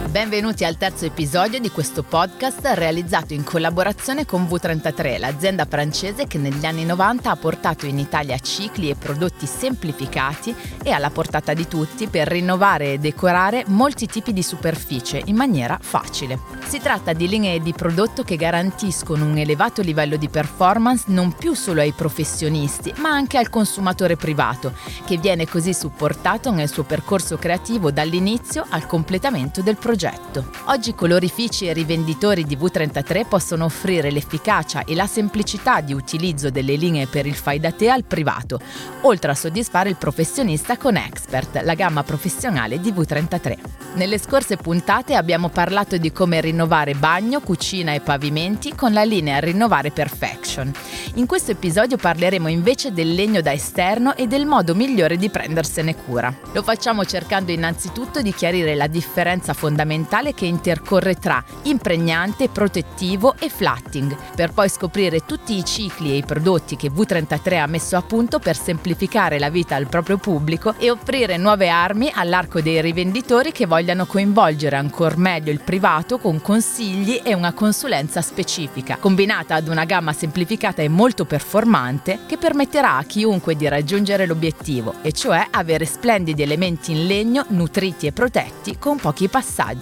Benvenuti al terzo episodio di questo podcast realizzato in collaborazione con V33, l'azienda francese che negli anni 90 ha portato in Italia cicli e prodotti semplificati e alla portata di tutti per rinnovare e decorare molti tipi di superficie in maniera facile. Si tratta di linee di prodotto che garantiscono un elevato livello di performance non più solo ai professionisti, ma anche al consumatore privato, che viene così supportato nel suo percorso creativo dall'inizio al completamento del progetto. Oggi colorifici e rivenditori di V33 possono offrire l'efficacia e la semplicità di utilizzo delle linee per il fai da te al privato, oltre a soddisfare il professionista con Expert, la gamma professionale di V33. Nelle scorse puntate abbiamo parlato di come rinnovare bagno, cucina e pavimenti con la linea Rinnovare Perfection. In questo episodio parleremo invece del legno da esterno e del modo migliore di prendersene cura. Lo facciamo cercando innanzitutto di chiarire la differenza fondamentale che intercorre tra impregnante, protettivo e flatting, per poi scoprire tutti i cicli e i prodotti che V33 ha messo a punto per semplificare la vita al proprio pubblico e offrire nuove armi all'arco dei rivenditori che vogliano coinvolgere ancor meglio il privato con consigli e una consulenza specifica, combinata ad una gamma semplificata e molto performante che permetterà a chiunque di raggiungere l'obiettivo, e cioè avere splendidi elementi in legno nutriti e protetti con pochi passaggi.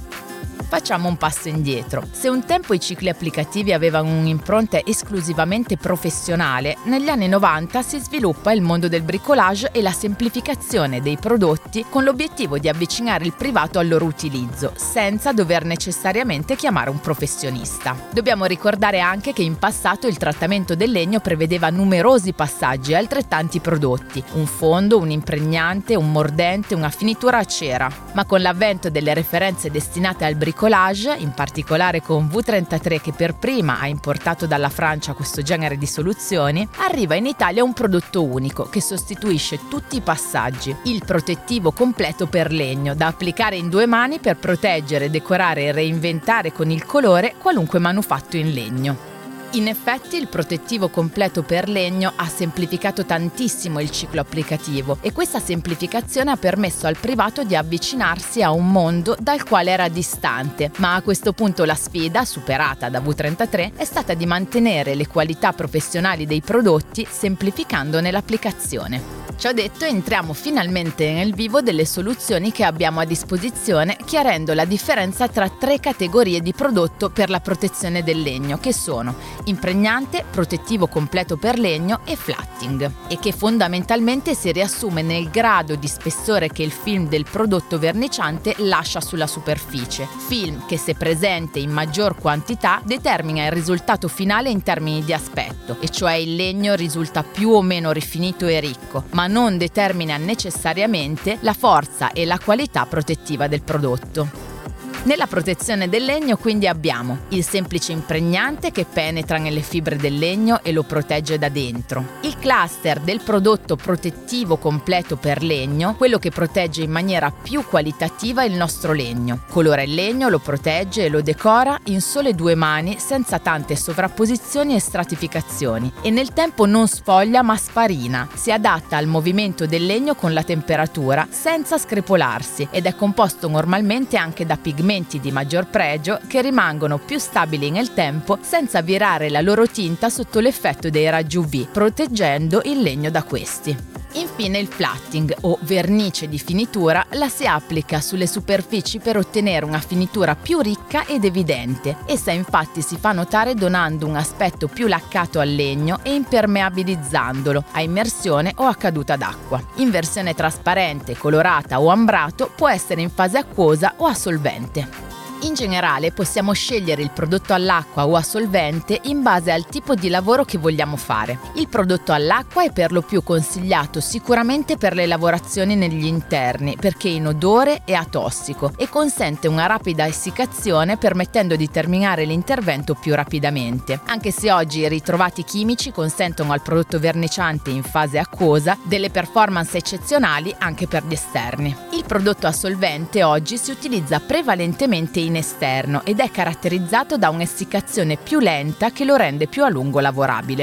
Facciamo un passo indietro. Se un tempo i cicli applicativi avevano un'impronta esclusivamente professionale, negli anni 90 si sviluppa il mondo del bricolage e la semplificazione dei prodotti con l'obiettivo di avvicinare il privato al loro utilizzo, senza dover necessariamente chiamare un professionista. Dobbiamo ricordare anche che in passato il trattamento del legno prevedeva numerosi passaggi e altrettanti prodotti: un fondo, un impregnante, un mordente, una finitura a cera. Ma con l'avvento delle referenze destinate al bricolage, in particolare con V33 che per prima ha importato dalla Francia questo genere di soluzioni, arriva in Italia un prodotto unico che sostituisce tutti i passaggi: il protettivo completo per legno, da applicare in 2 mani per proteggere, decorare e reinventare con il colore qualunque manufatto in legno. In effetti il protettivo completo per legno ha semplificato tantissimo il ciclo applicativo e questa semplificazione ha permesso al privato di avvicinarsi a un mondo dal quale era distante, ma a questo punto la sfida, superata da V33, è stata di mantenere le qualità professionali dei prodotti semplificandone l'applicazione. Ciò detto, entriamo finalmente nel vivo delle soluzioni che abbiamo a disposizione, chiarendo la differenza tra 3 categorie di prodotto per la protezione del legno, che sono impregnante, protettivo completo per legno e flatting, e che fondamentalmente si riassume nel grado di spessore che il film del prodotto verniciante lascia sulla superficie, film che, se presente in maggior quantità, determina il risultato finale in termini di aspetto, e cioè il legno risulta più o meno rifinito e ricco, ma non determina necessariamente la forza e la qualità protettiva del prodotto. Nella protezione del legno quindi abbiamo il semplice impregnante che penetra nelle fibre del legno e lo protegge da dentro, il cluster del prodotto protettivo completo per legno, quello che protegge in maniera più qualitativa il nostro legno, colora il legno, lo protegge e lo decora in sole 2 mani senza tante sovrapposizioni e stratificazioni, e nel tempo non sfoglia ma sfarina, si adatta al movimento del legno con la temperatura senza screpolarsi ed è composto normalmente anche da pigmenti di maggior pregio che rimangono più stabili nel tempo senza virare la loro tinta sotto l'effetto dei raggi UV, proteggendo il legno da questi. Infine il flatting, o vernice di finitura, la si applica sulle superfici per ottenere una finitura più ricca ed evidente. Essa infatti si fa notare donando un aspetto più laccato al legno e impermeabilizzandolo a immersione o a caduta d'acqua. In versione trasparente, colorata o ambrato può essere in fase acquosa o a solvente. In generale possiamo scegliere il prodotto all'acqua o a solvente in base al tipo di lavoro che vogliamo fare. Il prodotto all'acqua è per lo più consigliato sicuramente per le lavorazioni negli interni, perché è inodore e atossico e consente una rapida essiccazione, permettendo di terminare l'intervento più rapidamente, anche se oggi i ritrovati chimici consentono al prodotto verniciante in fase acquosa delle performance eccezionali anche per gli esterni. Il prodotto a solvente oggi si utilizza prevalentemente in esterno ed è caratterizzato da un'essiccazione più lenta che lo rende più a lungo lavorabile.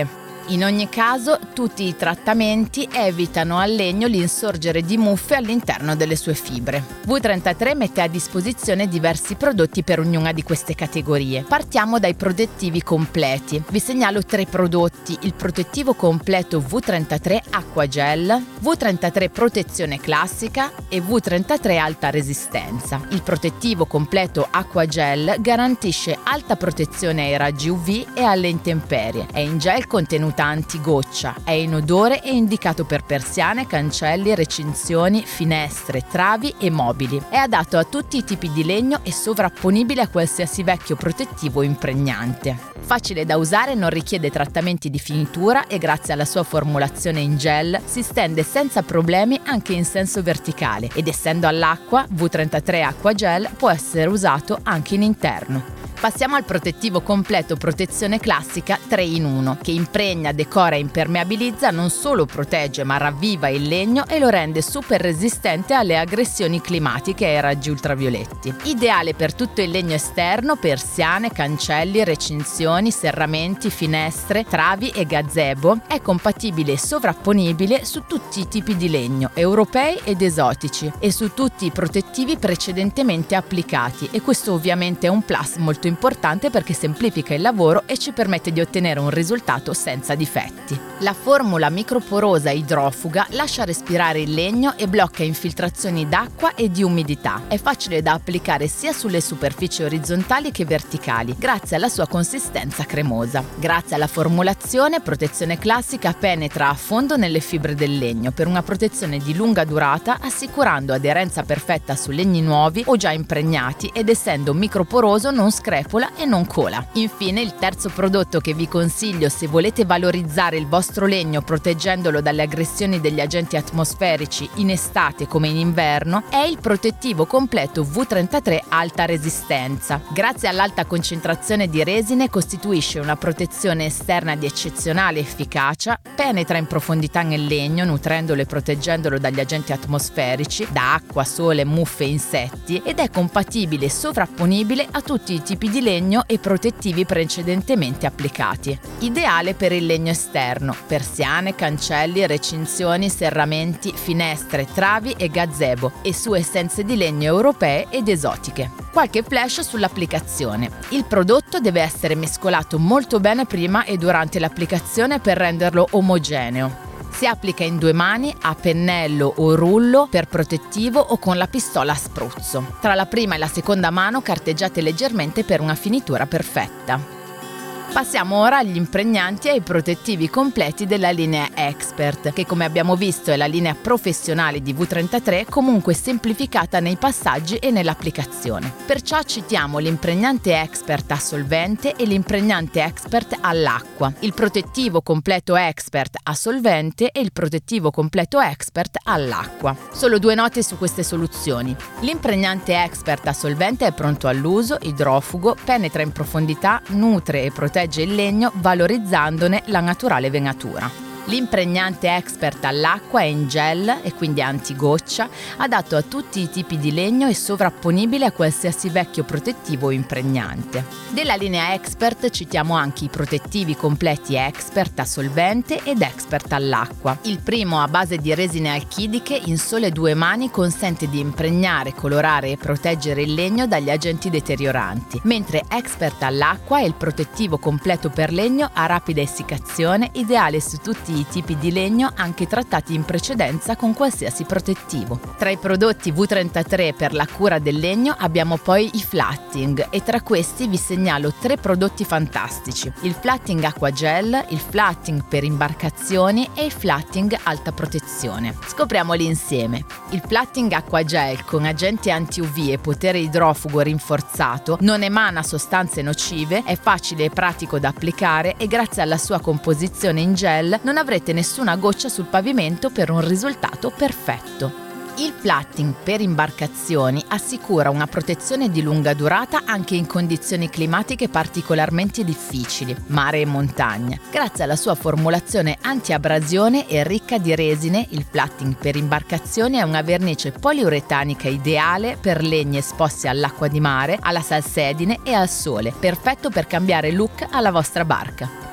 In ogni caso, tutti i trattamenti evitano al legno l'insorgere di muffe all'interno delle sue fibre. V33 mette a disposizione diversi prodotti per ognuna di queste categorie. Partiamo dai protettivi completi. Vi segnalo 3 prodotti: il protettivo completo V33 Acqua Gel, V33 Protezione Classica e V33 Alta Resistenza. Il protettivo completo Acqua Gel garantisce alta protezione ai raggi UV e alle intemperie. È in gel contenuta antigoccia, è inodore e indicato per persiane, cancelli, recinzioni, finestre, travi e mobili. È adatto a tutti i tipi di legno e sovrapponibile a qualsiasi vecchio protettivo impregnante. Facile da usare, non richiede trattamenti di finitura e grazie alla sua formulazione in gel si stende senza problemi anche in senso verticale ed essendo all'acqua, V33 Acqua Gel può essere usato anche in interno. Passiamo al protettivo completo Protezione Classica 3 in 1, che impregna, decora e impermeabilizza, non solo protegge ma ravviva il legno e lo rende super resistente alle aggressioni climatiche e ai raggi ultravioletti. Ideale per tutto il legno esterno, persiane, cancelli, recinzioni, serramenti, finestre, travi e gazebo. È compatibile e sovrapponibile su tutti i tipi di legno, europei ed esotici, e su tutti i protettivi precedentemente applicati, e questo ovviamente è un plus molto importante perché semplifica il lavoro e ci permette di ottenere un risultato senza difetti. La formula microporosa idrofuga lascia respirare il legno e blocca infiltrazioni d'acqua e di umidità. È facile da applicare sia sulle superfici orizzontali che verticali, grazie alla sua consistenza cremosa. Grazie alla formulazione, Protezione Classica penetra a fondo nelle fibre del legno per una protezione di lunga durata, assicurando aderenza perfetta su legni nuovi o già impregnati ed essendo microporoso non screpola e non cola. Infine, il terzo prodotto che vi consiglio se volete valorizzare il vostro legno proteggendolo dalle aggressioni degli agenti atmosferici in estate come in inverno è il protettivo completo V33 Alta Resistenza. Grazie all'alta concentrazione di resine costituisce una protezione esterna di eccezionale efficacia, penetra in profondità nel legno nutrendolo e proteggendolo dagli agenti atmosferici, da acqua, sole, muffe e insetti, ed è compatibile e sovrapponibile a tutti i tipi di legno e protettivi precedentemente applicati. Ideale per il legno esterno, persiane, cancelli, recinzioni, serramenti, finestre, travi e gazebo, e su essenze di legno europee ed esotiche. Qualche flash sull'applicazione. Il prodotto deve essere mescolato molto bene prima e durante l'applicazione per renderlo omogeneo. Si applica in 2 mani, a pennello o rullo per protettivo o con la pistola a spruzzo. Tra la prima e la seconda mano carteggiate leggermente per una finitura perfetta. Passiamo ora agli impregnanti e ai protettivi completi della linea Expert, che come abbiamo visto è la linea professionale di V33, comunque semplificata nei passaggi e nell'applicazione. Perciò citiamo l'impregnante Expert a solvente e l'impregnante Expert all'acqua, il protettivo completo Expert a solvente e il protettivo completo Expert all'acqua. Solo 2 note su queste soluzioni. L'impregnante Expert a solvente è pronto all'uso, idrofugo, penetra in profondità, nutre e protegge il legno valorizzandone la naturale venatura. L'impregnante Expert all'acqua è in gel e quindi antigoccia, adatto a tutti i tipi di legno e sovrapponibile a qualsiasi vecchio protettivo o impregnante. Della linea Expert citiamo anche i protettivi completi Expert a solvente ed Expert all'acqua. Il primo, a base di resine alchidiche, in sole 2 mani consente di impregnare, colorare e proteggere il legno dagli agenti deterioranti, mentre Expert all'acqua è il protettivo completo per legno a rapida essiccazione, ideale su tutti i tipi di legno anche trattati in precedenza con qualsiasi protettivo. Tra i prodotti V33 per la cura del legno abbiamo poi i flatting, e tra questi vi segnalo 3 prodotti fantastici: il flatting acqua gel, il flatting per imbarcazioni e il flatting alta protezione. Scopriamoli insieme. Il flatting acqua gel con agenti anti-UV e potere idrofugo rinforzato non emana sostanze nocive, è facile e pratico da applicare e grazie alla sua composizione in gel non avrete nessuna goccia sul pavimento per un risultato perfetto. Il flatting per imbarcazioni assicura una protezione di lunga durata anche in condizioni climatiche particolarmente difficili, mare e montagna. Grazie alla sua formulazione anti-abrasione e ricca di resine, il flatting per imbarcazioni è una vernice poliuretanica ideale per legni esposti all'acqua di mare, alla salsedine e al sole, perfetto per cambiare look alla vostra barca.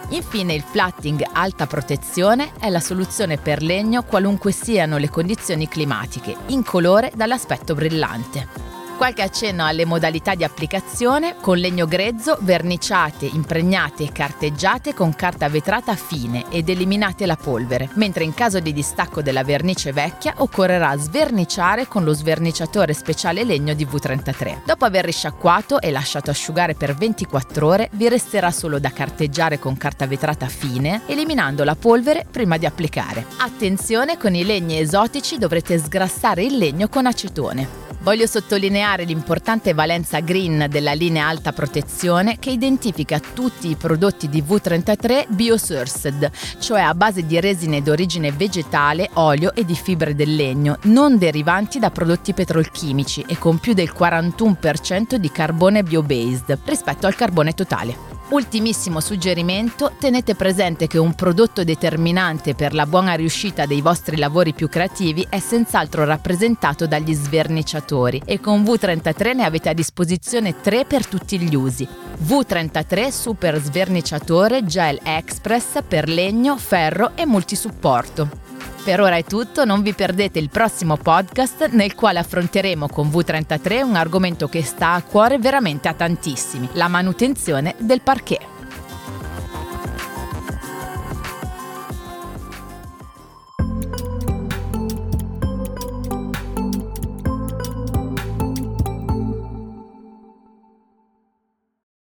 Infine il platting alta protezione è la soluzione per legno qualunque siano le condizioni climatiche, incolore dall'aspetto brillante. Qualche accenno alle modalità di applicazione: con legno grezzo, verniciate, impregnate e carteggiate con carta vetrata fine ed eliminate la polvere, mentre in caso di distacco della vernice vecchia occorrerà sverniciare con lo sverniciatore speciale legno di V33. Dopo aver risciacquato e lasciato asciugare per 24 ore, vi resterà solo da carteggiare con carta vetrata fine, eliminando la polvere prima di applicare. Attenzione, con i legni esotici dovrete sgrassare il legno con acetone. Voglio sottolineare l'importante valenza green della linea alta protezione, che identifica tutti i prodotti di V33 biosourced, cioè a base di resine d'origine vegetale, olio e di fibre del legno, non derivanti da prodotti petrolchimici e con più del 41% di carbone bio-based rispetto al carbone totale. Ultimissimo suggerimento: tenete presente che un prodotto determinante per la buona riuscita dei vostri lavori più creativi è senz'altro rappresentato dagli sverniciatori, e con V33 ne avete a disposizione 3 per tutti gli usi. V33 Super Sverniciatore Gel Express per legno, ferro e multisupporto. Per ora è tutto, non vi perdete il prossimo podcast nel quale affronteremo con V33 un argomento che sta a cuore veramente a tantissimi: la manutenzione del parquet.